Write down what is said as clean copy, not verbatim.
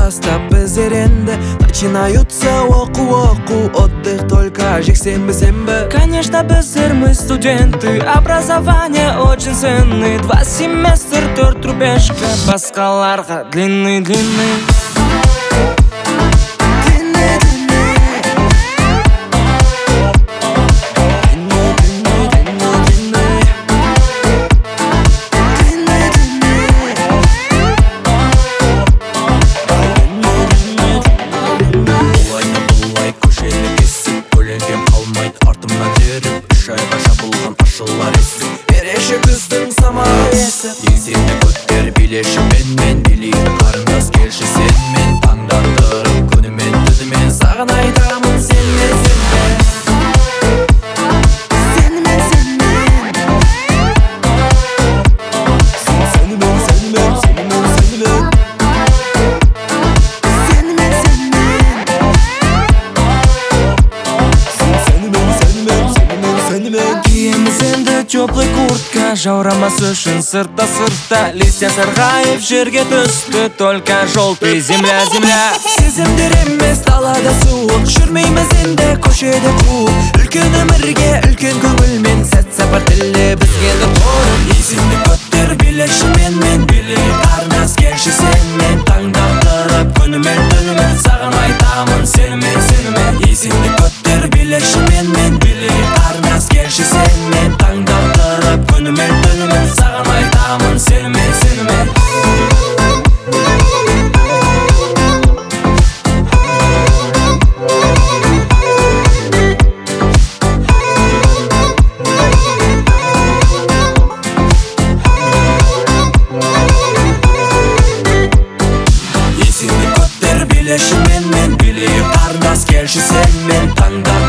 бастап біздер енді начинаются оқу, отдых только жексенбі. Конечно, біздер мы студенты, образование очень ценный. 2 семестр, 4 рубежка, басқаларға длинный. Күздің самалы есіп еңсеңді көтер билеші мен билейді қарындас келші сенмен таңдандырып күнімен түнімен саған айтамын сенмен Киеміз енді теплый куртка, жаурамас үшін сыртта листья сарғайып жерге түсті, только желтый земля. Сезімдер емес далада суық, жүрмейміз енді көшеде қуып. Үлкен өмірге үлкен көңілмен сәт сапар тілі бізге торын. еңсеңді көтер билеші мен билейді қарындас келші сенмен таңдандырып күнімен түнімен саған айтамын сенмен еңсеңді көтер билеші мен билейді қарындас келші сенмен таңдандырып күнімен түнімен саған айтамын сенмен еңсеңді көтер билеші мен билейді қарындас келші сенмен таңдандырып